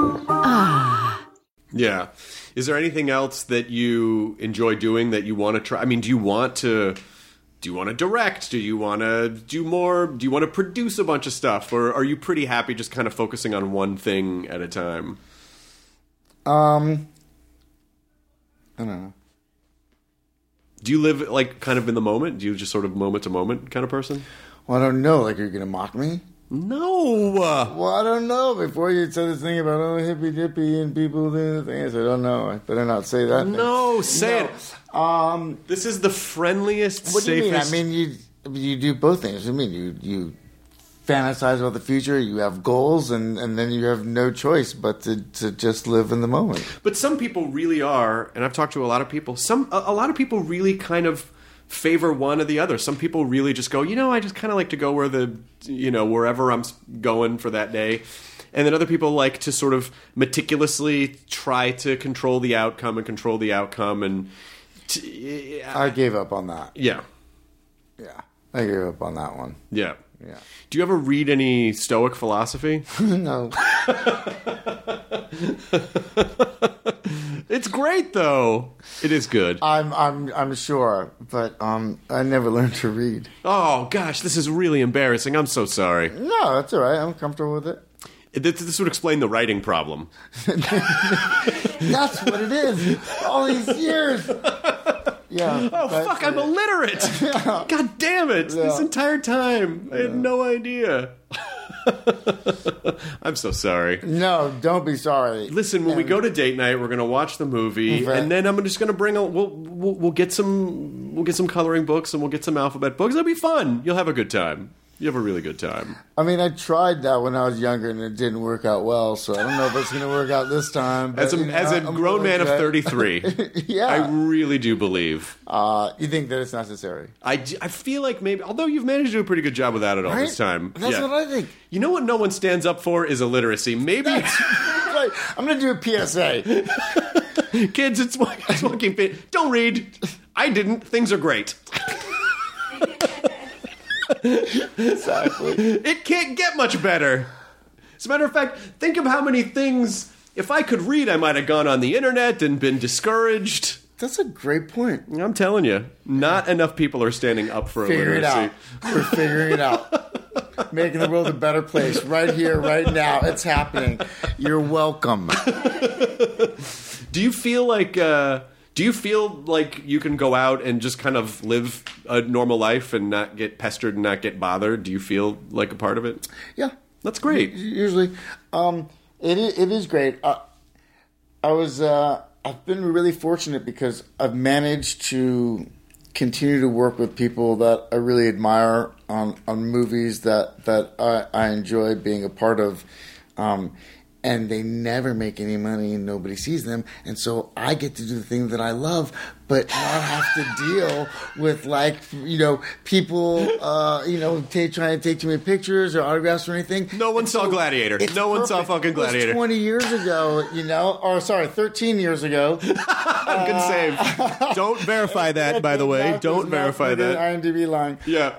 Yeah. Is there anything else that you enjoy doing that you want to try? I mean, do you want to direct? Do you want to do more? Do you want to produce a bunch of stuff? Or are you pretty happy just kind of focusing on one thing at a time? I don't know. Do you live like kind of in the moment? Do you just sort of moment to moment kind of person? Well, I don't know. Like, are you going to mock me? No. Well, I don't know. Before you said this thing about hippy dippy and people doing the things, I don't know. I better not say that. No, say it. This is the friendliest, what safest. What do you mean? I mean, you do both things. I mean, you fantasize about the future. You have goals, and then you have no choice but to just live in the moment. But some people really are, and I've talked to a lot of people. A lot of people really kind of favor one or the other. Some people really just go, I just kind of like to go wherever I'm going for that day. And then other people like to sort of meticulously try to control the outcome. And I gave up on that. Yeah. Yeah. I gave up on that one. Yeah. Yeah. Do you ever read any Stoic philosophy? No. It's great, though. It is good. I'm sure, but I never learned to read. Oh gosh, this is really embarrassing. I'm so sorry. No, that's all right. I'm comfortable with it. This would explain the writing problem. That's what it is. All these years. Yeah. Oh fuck! I'm illiterate. Yeah. God damn it! Yeah. This entire time, I had no idea. I'm so sorry. No, don't be sorry. Listen, when we go to date night, we're going to watch the movie, and then I'm just going to bring. We'll get some coloring books and we'll get some alphabet books. It'll be fun. You'll have a good time. You have a really good time. I mean, I tried that when I was younger, and it didn't work out well. So I don't know if it's going to work out this time. But, as a grown man of 33, yeah, I really do believe. You think that it's necessary? I feel like maybe, although you've managed to do a pretty good job without it all this time. That's what I think. You know what no one stands up for is illiteracy. Maybe right. I'm going to do a PSA. Kids, it's smoking fit. Don't read. I didn't. Things are great. Exactly. It can't get much better. As a matter of fact, think of how many things, if I could read, I might have gone on the internet and been discouraged. That's a great point. I'm telling you, not enough people are standing up for illiteracy. We're figuring it out. Making the world a better place right here, right now. It's happening. You're welcome. Do you feel like you can go out and just kind of live a normal life and not get pestered and not get bothered? Do you feel like a part of it? Yeah. That's great. Usually. It is great. I've been really fortunate because I've managed to continue to work with people that I really admire on movies that I enjoy being a part of. And they never make any money and nobody sees them. And so I get to do the thing that I love, but not have to deal with, like, people, trying to take too many pictures or autographs or anything. No one saw Gladiator. No one saw fucking Gladiator. It was 20 years ago, 13 years ago. Good save. Don't verify that, by the way. Don't verify that. IMDb line. Yeah.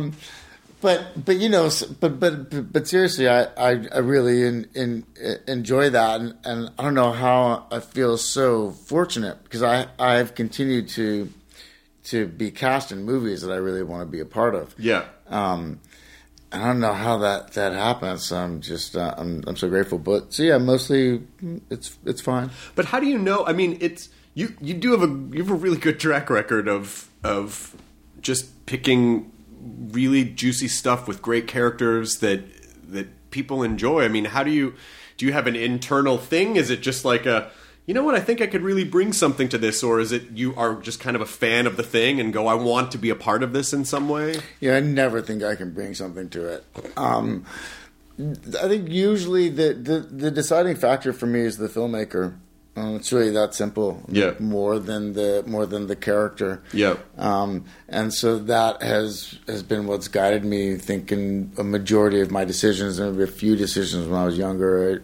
But seriously, I really enjoy that, and I don't know how I feel so fortunate because I have continued to be cast in movies that I really want to be a part of. Yeah. I don't know how that happens. I'm just I'm so grateful. But so yeah, mostly it's fine. But how do you know? I mean, it's you do have a really good track record of just picking really juicy stuff with great characters that people enjoy. I mean, how do you have an internal thing? Is it just like you know what, I think I could really bring something to this, or is it you are just kind of a fan of the thing and go, I want to be a part of this in some way? Yeah, I never think I can bring something to it. I think usually the deciding factor for me is the filmmaker. It's really that simple. Yeah. More than the character. Yeah. And so that has been what's guided me, thinking a majority of my decisions, and maybe a few decisions when I was younger.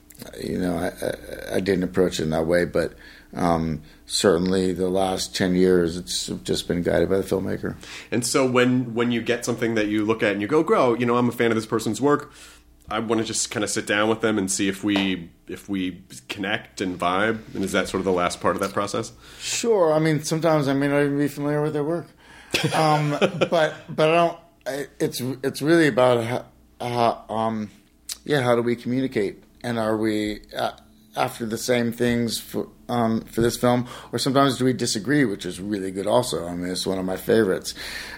I didn't approach it in that way, but certainly the last 10 years, it's just been guided by the filmmaker. And so when you get something that you look at and you go, I'm a fan of this person's work, I want to just kind of sit down with them and see if we connect and vibe. And is that sort of the last part of that process? Sure. I mean, sometimes I may not even be familiar with their work, but I don't. It's really about how do we communicate, and are we after the same things for this film, or sometimes do we disagree, which is really good also. I mean, it's one of my favorites.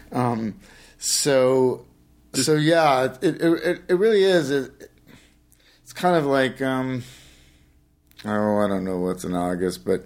So yeah, it really is. It's kind of like I don't know what's analogous, but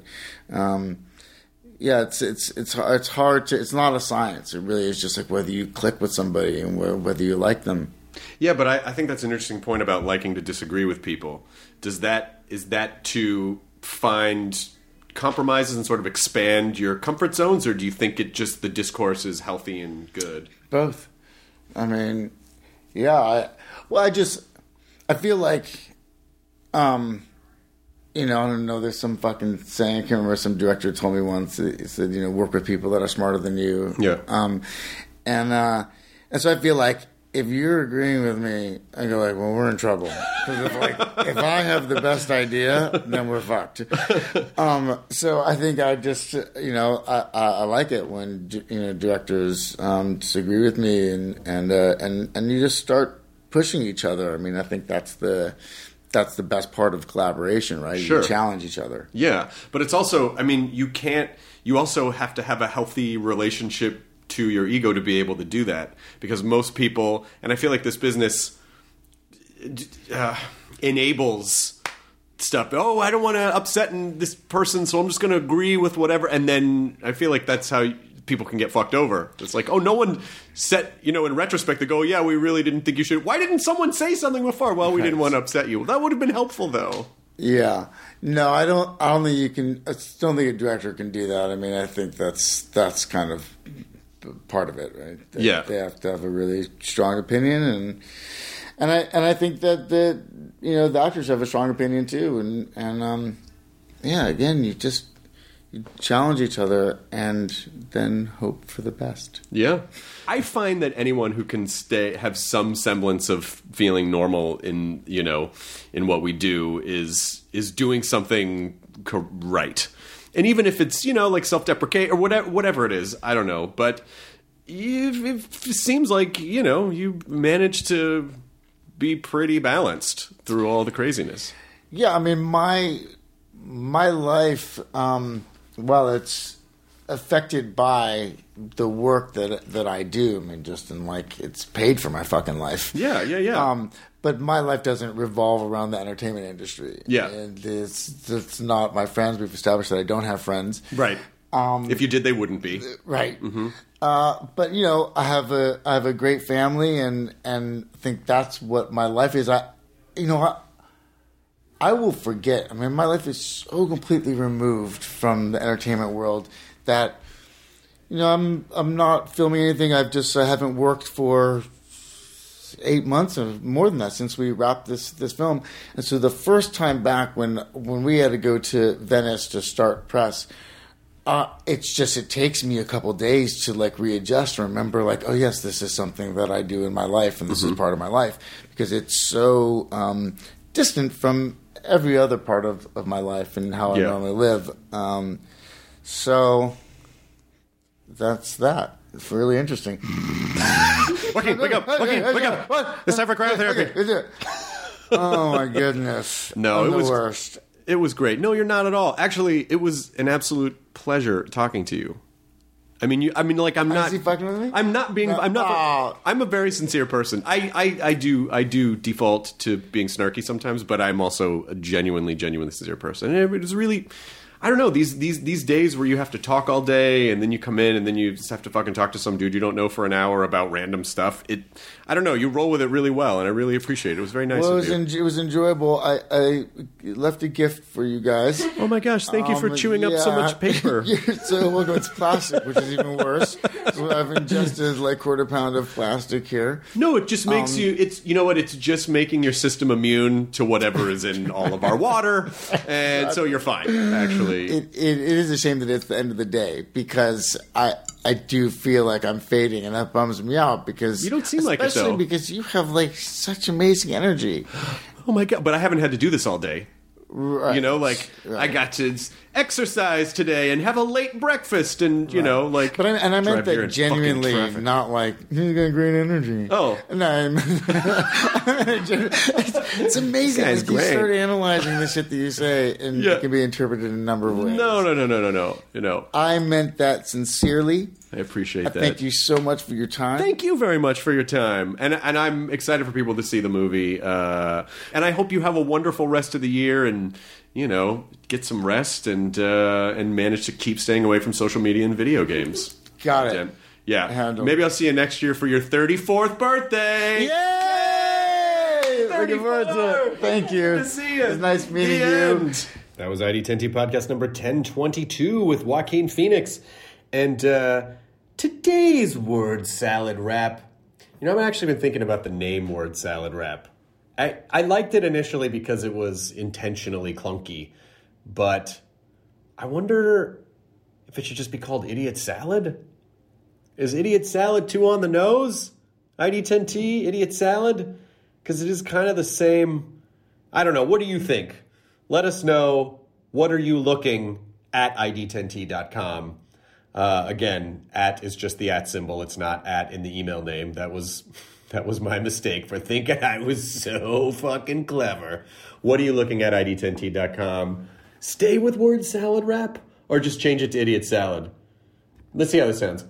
it's hard to. It's not a science. It really is just like whether you click with somebody and whether you like them. Yeah, but I think that's an interesting point about liking to disagree with people. Is that to find compromises and sort of expand your comfort zones, or do you think the discourse is healthy and good? Both. I mean, yeah. I feel like, I don't know. There's some fucking saying. I can't remember. Some director told me once. He said, work with people that are smarter than you. Yeah. And so I feel like if you're agreeing with me, I go like, well, we're in trouble. Because if I have the best idea, then we're fucked. So I think I just, I like it when directors disagree with me and you just start pushing each other. I mean, I think that's the best part of collaboration, right? Sure. You challenge each other. Yeah, but it's also, I mean, you also have to have a healthy relationship to your ego to be able to do that, because most people, and I feel like this business enables stuff. Oh, I don't want to upset this person, so I'm just going to agree with whatever. And then I feel like that's how people can get fucked over. It's like, oh, no one said, in retrospect, they go, yeah, we really didn't think you should. Why didn't someone say something before? Well, we didn't want to upset you. Well, that would have been helpful, though. Yeah. No, I don't think you can. I don't think a director can do that. I mean, I think that's kind of part of it, right? They have to have a really strong opinion, and I think that the actors have a strong opinion too, and again, you challenge each other and then hope for the best. Yeah, I find that anyone who can have some semblance of feeling normal in what we do is doing something right. And even if it's, like self-deprecate or whatever it is, I don't know. But it seems like, you managed to be pretty balanced through all the craziness. Yeah, I mean, my life, well, it's affected by the work that I do. I mean, just in like it's paid for my fucking life. Yeah. But my life doesn't revolve around the entertainment industry. Yeah. And it's not my friends. We've established that I don't have friends. Right. If you did, they wouldn't be. Right. Mm-hmm. But you know, I have a great family, and think that's what my life is. I will forget. I mean, my life is so completely removed from the entertainment world that, you know, I'm not filming anything. I haven't worked for 8 months or more than that since we wrapped this film. And so the first time back when we had to go to Venice to start press, it takes me a couple days to like readjust and remember like, oh yes, this is something that I do in my life and this is part of my life, because it's so distant from every other part of my life and how I normally live. So that's that. It's really interesting. Joaquin, wake up. What? It's time for cryotherapy. Okay. Oh my goodness. No, I'm it was the worst. It was great. No, you're not at all. Actually, it was an absolute pleasure talking to you. I'm not. Is he fucking with me? I'm not being. I'm not. I'm a very sincere person. I do default to being snarky sometimes, but I'm also a genuinely sincere person. And it was really. I don't know, these days where you have to talk all day and then you come in and then you just have to fucking talk to some dude you don't know for an hour about random stuff. I don't know, you roll with it really well, and I really appreciate it. It was very nice of you. It was enjoyable. I left a gift for you guys. Oh my gosh, thank you for chewing up so much paper. So welcome. It's plastic, which is even worse. So I've ingested like 1/4 pound of plastic here. No, it just makes you know what? It's just making your system immune to whatever is in all of our water, and so you're fine, actually. It is a shame that it's the end of the day, because I do feel like I'm fading, and that bums me out, because you don't seem like it, though. Especially because you have like such amazing energy. Oh my God, but I haven't had to do this all day. Right. You know, like I got to exercise today and have a late breakfast, and you know, like. But I meant that genuinely, not like he's got great energy. Oh, no, it's amazing. This guy's you great. start analyzing the shit that you say, and it can be interpreted in a number of ways. No. You know, I meant that sincerely. I appreciate that. Thank you so much for your time. Thank you very much for your time. And I'm excited for people to see the movie. And I hope you have a wonderful rest of the year, and, you know, get some rest and manage to keep staying away from social media and video games. Got it. Yeah. Maybe I'll see you next year for your 34th birthday. Yay! Looking forward to it. Thank you. Good to see you. It was nice meeting you. That was ID10T podcast number 1022 with Joaquin Phoenix. And today's word salad rap. You know, I've actually been thinking about the name word salad rap. I liked it initially because it was intentionally clunky. But I wonder if it should just be called Idiot Salad? Is Idiot Salad too on the nose? ID10T, Idiot Salad? Because it is kind of the same. I don't know. What do you think? Let us know. What are you looking at ID10T.com? Again, at is just the at symbol. It's not at in the email name. That was my mistake for thinking I was so fucking clever. What are you looking at ID10T.com? Stay with word salad rap, or just change it to Idiot Salad? Let's see how this sounds.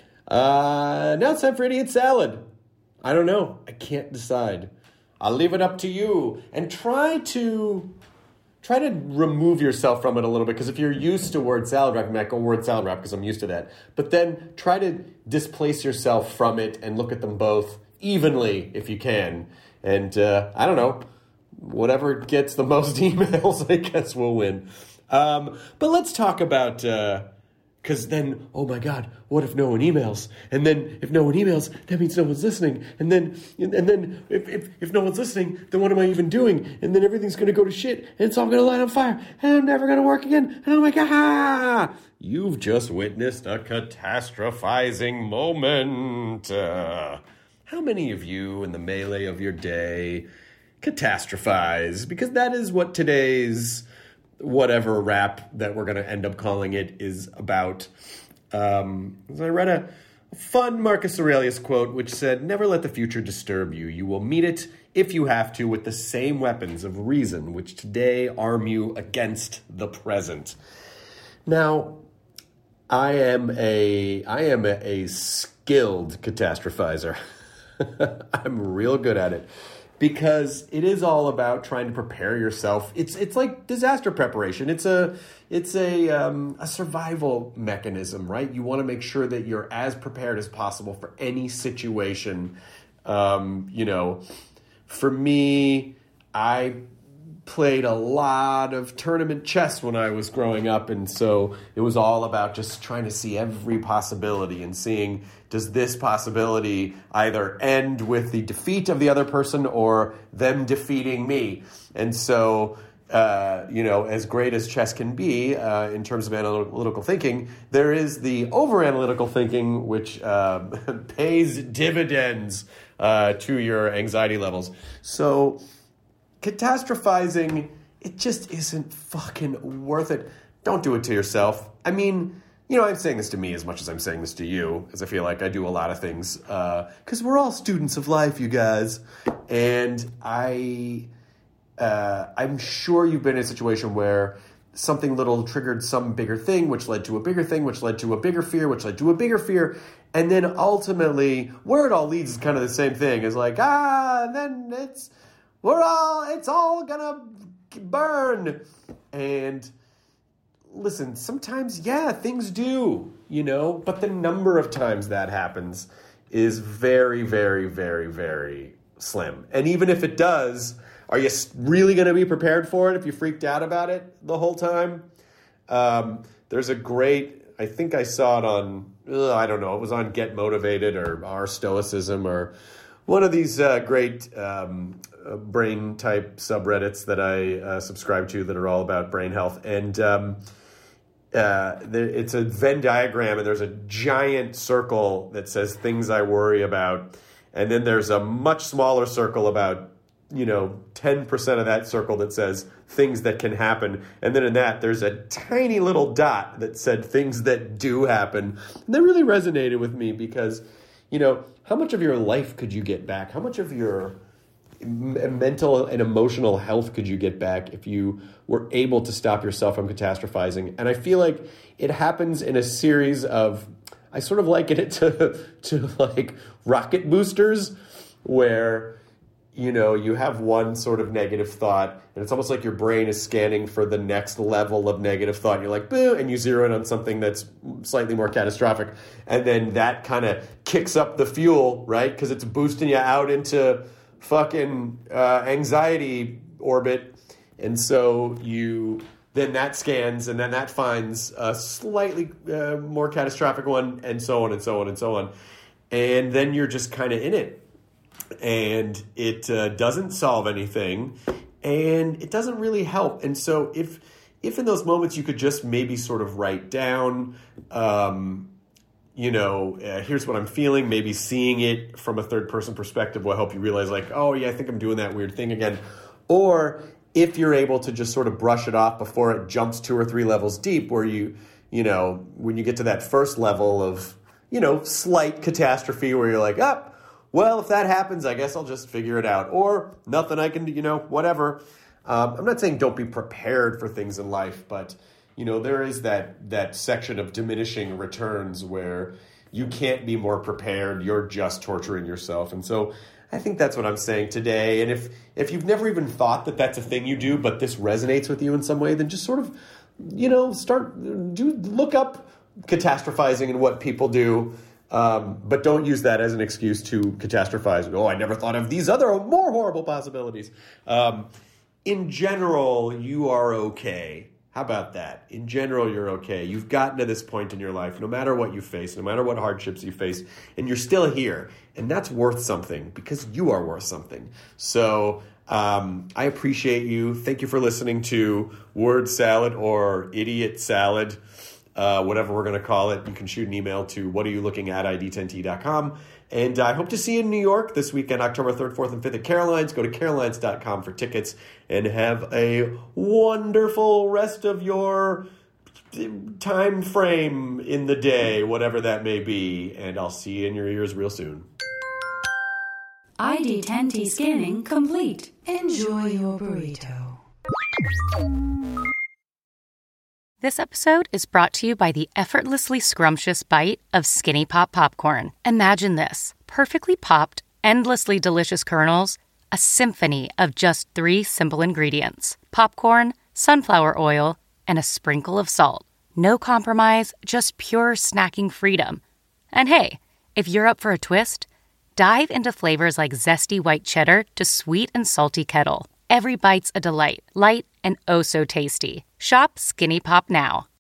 Now it's time for Idiot Salad. I don't know. I can't decide. I'll leave it up to you. And try to remove yourself from it a little bit, because if you're used to word salad rap, you might go word salad rap because I'm used to that. But then try to displace yourself from it and look at them both evenly if you can. And I don't know, whatever gets the most emails, I guess, will win. But let's talk about, because then, oh my God, what if no one emails? And then if no one emails, that means no one's listening. And then if no one's listening, then what am I even doing? And then everything's going to go to shit, and it's all going to light on fire, and I'm never going to work again. And oh my God, you've just witnessed a catastrophizing moment. How many of you in the melee of your day catastrophize? Because that is what today's whatever rap that we're going to end up calling it is about. I read a fun Marcus Aurelius quote which said, "Never let the future disturb you. You will meet it, if you have to, with the same weapons of reason which today arm you against the present." Now, I am a skilled catastrophizer. I'm real good at it because it is all about trying to prepare yourself. It's like disaster preparation. It's a survival mechanism, right? You want to make sure that you're as prepared as possible for any situation. For me, I played a lot of tournament chess when I was growing up, and so it was all about just trying to see every possibility and seeing, does this possibility either end with the defeat of the other person or them defeating me? And so, as great as chess can be in terms of analytical thinking, there is the over-analytical thinking, which pays dividends to your anxiety levels. So catastrophizing, it just isn't fucking worth it. Don't do it to yourself. I mean, I'm saying this to me as much as I'm saying this to you, as I feel like I do a lot of things, because we're all students of life, you guys. And I'm sure you've been in a situation where something little triggered some bigger thing, which led to a bigger thing, which led to a bigger fear, which led to a bigger fear. And then ultimately, where it all leads is kind of the same thing. It's like, and then it's all gonna burn. And listen, sometimes, things do, but the number of times that happens is very, very, very, very slim. And even if it does, are you really going to be prepared for it if you freaked out about it the whole time? There's a great, I think I saw it on, I don't know, it was on Get Motivated or Our Stoicism or one of these great brain type subreddits that I subscribe to that are all about brain health. And it's a Venn diagram, and there's a giant circle that says things I worry about. And then there's a much smaller circle about 10% of that circle that says things that can happen. And then in that, there's a tiny little dot that said things that do happen. And that really resonated with me because, how much of your life could you get back? How much of your mental and emotional health could you get back if you were able to stop yourself from catastrophizing? And I feel like it happens in a series of, I sort of liken it to like rocket boosters where you have one sort of negative thought, and it's almost like your brain is scanning for the next level of negative thought. You're like, boo, and you zero in on something that's slightly more catastrophic. And then that kind of kicks up the fuel, right? Because it's boosting you out into fucking anxiety orbit. And so then that scans, and then that finds a slightly more catastrophic one, and so on and so on and so on. And then you're just kind of in it. And it doesn't solve anything, and it doesn't really help. And so if in those moments you could just maybe sort of write down, here's what I'm feeling, maybe seeing it from a third-person perspective will help you realize, like, oh, yeah, I think I'm doing that weird thing again. Or if you're able to just sort of brush it off before it jumps 2 or 3 levels deep, where when you get to that first level of, slight catastrophe where you're like, well, if that happens, I guess I'll just figure it out. Or nothing I can do, whatever. I'm not saying don't be prepared for things in life, but, there is that section of diminishing returns where you can't be more prepared. You're just torturing yourself. And so I think that's what I'm saying today. And if you've never even thought that that's a thing you do, but this resonates with you in some way, then just sort of, look up catastrophizing and what people do. But don't use that as an excuse to catastrophize. Oh, I never thought of these other more horrible possibilities. In general, you are okay. How about that? In general, you're okay. You've gotten to this point in your life, no matter what you face, no matter what hardships you face, and you're still here. And that's worth something because you are worth something. So I appreciate you. Thank you for listening to Word Salad or Idiot Salad. Whatever we're going to call it. You can shoot an email to whatareyoulookingat@id10t.com. And I hope to see you in New York this weekend, October 3rd, 4th, and 5th at Caroline's. Go to carolines.com for tickets and have a wonderful rest of your time frame in the day, whatever that may be. And I'll see you in your ears real soon. ID10T scanning complete. Enjoy your burrito. This episode is brought to you by the effortlessly scrumptious bite of Skinny Pop popcorn. Imagine this: perfectly popped, endlessly delicious kernels, a symphony of just 3 simple ingredients: popcorn, sunflower oil, and a sprinkle of salt. No compromise, just pure snacking freedom. And hey, if you're up for a twist, dive into flavors like zesty white cheddar to sweet and salty kettle. Every bite's a delight, light and oh so tasty. Shop Skinny Pop now.